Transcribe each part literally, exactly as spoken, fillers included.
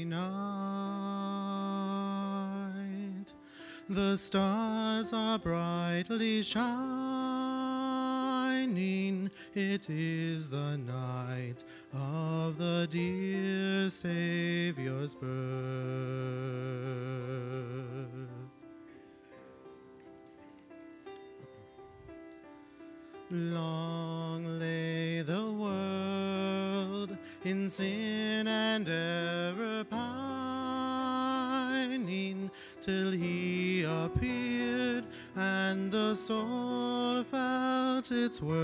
night. The stars are brightly shining. It is the night of the dear Savior's birth. Long lay the world in sin and error pining, till he appeared and the soul felt its worth.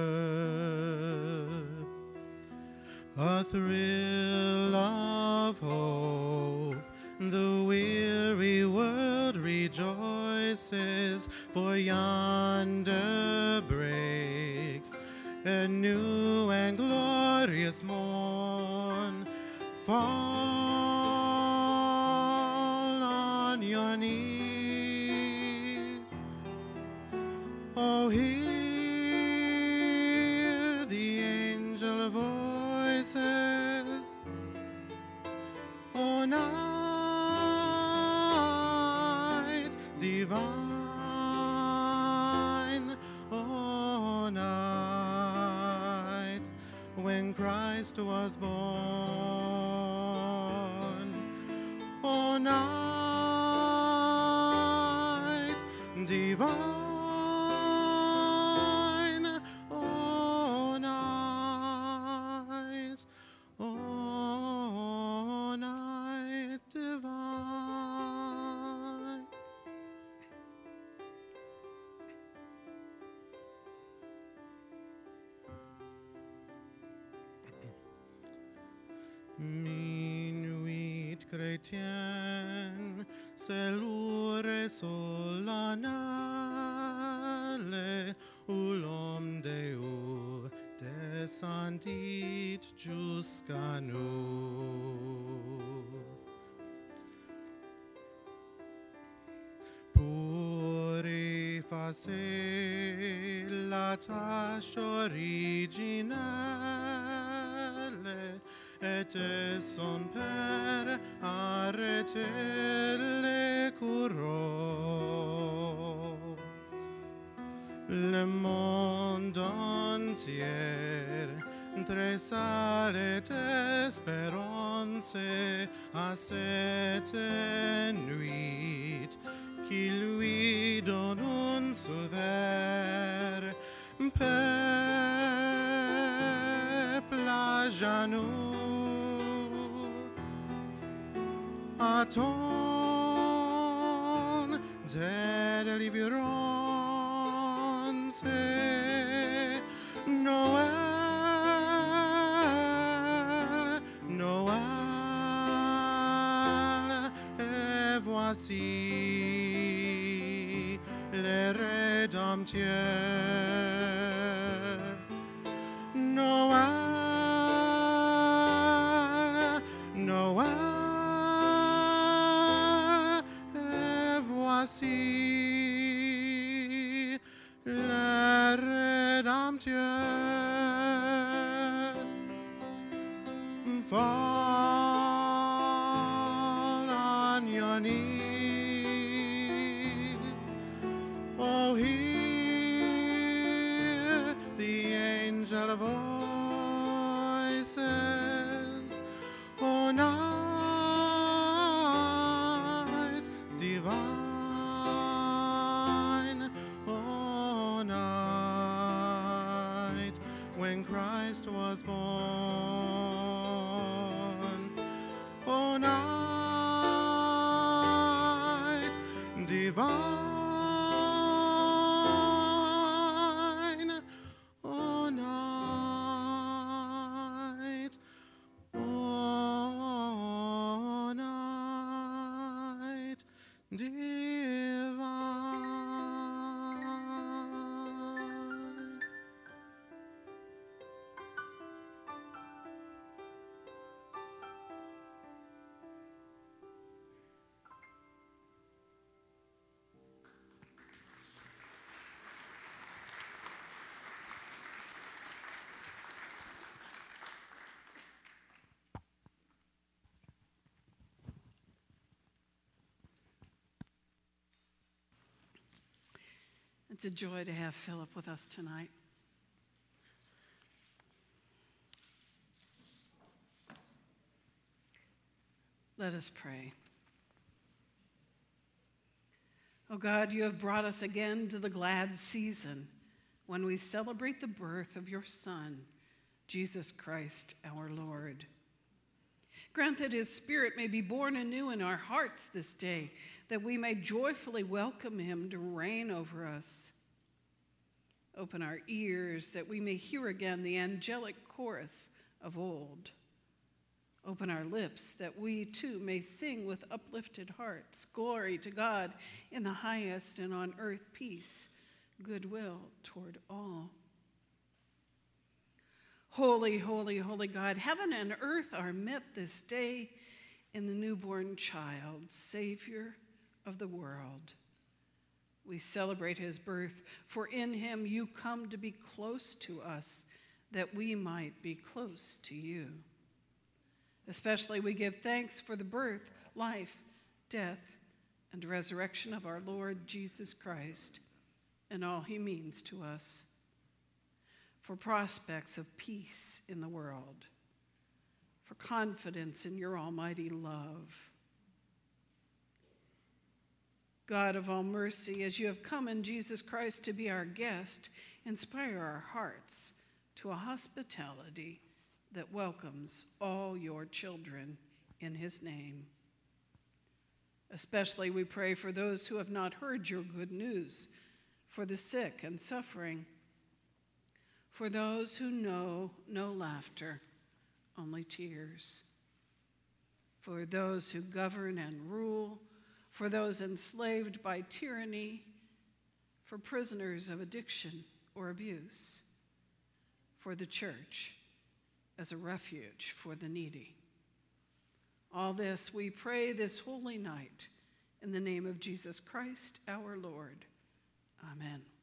A thrill of hope, the weary world rejoices, for yonder breaks a new and glorious morn. Fall on your knees, oh, hear the angel voices, oh, night divine, oh, night when Christ was born, oh, night divine, oh, night, oh, night divine. Minuit chrétien, c'est l'heure solennelle où l'homme Dieu descendit jusqu'à nous. Pour effacer la tâche originelle, était son père arrêté les courroux. Le monde entier tressa l'espérance à cette nuit qui lui donne un sauveur. Peuple à genoux, attend de délivrance. Noël, Noël, et voici le Rédempteur. Noël, Noël, et voici le Rédempteur. Fall on your knees, oh, hear the angel voices, oh, night divine, oh, night when Christ was born, oh, night divine, oh, night, oh, night divine. It's a joy to have Philip with us tonight. Let us pray. Oh God, you have brought us again to the glad season when we celebrate the birth of your Son, Jesus Christ our Lord. Grant that his Spirit may be born anew in our hearts this day, that we may joyfully welcome him to reign over us. Open our ears that we may hear again the angelic chorus of old. Open our lips that we too may sing with uplifted hearts, glory to God in the highest, and on earth peace, goodwill toward all. Holy, holy, holy God, heaven and earth are met this day in the newborn child, Savior of the world. We celebrate his birth, for in him you come to be close to us, that we might be close to you. Especially we give thanks for the birth, life, death, and resurrection of our Lord Jesus Christ and all he means to us, for prospects of peace in the world, for confidence in your almighty love. God of all mercy, as you have come in Jesus Christ to be our guest, inspire our hearts to a hospitality that welcomes all your children in his name. Especially we pray for those who have not heard your good news, for the sick and suffering, for those who know no laughter, only tears, for those who govern and rule, for those enslaved by tyranny, for prisoners of addiction or abuse, for the church as a refuge for the needy. All this we pray this holy night in the name of Jesus Christ our Lord. Amen.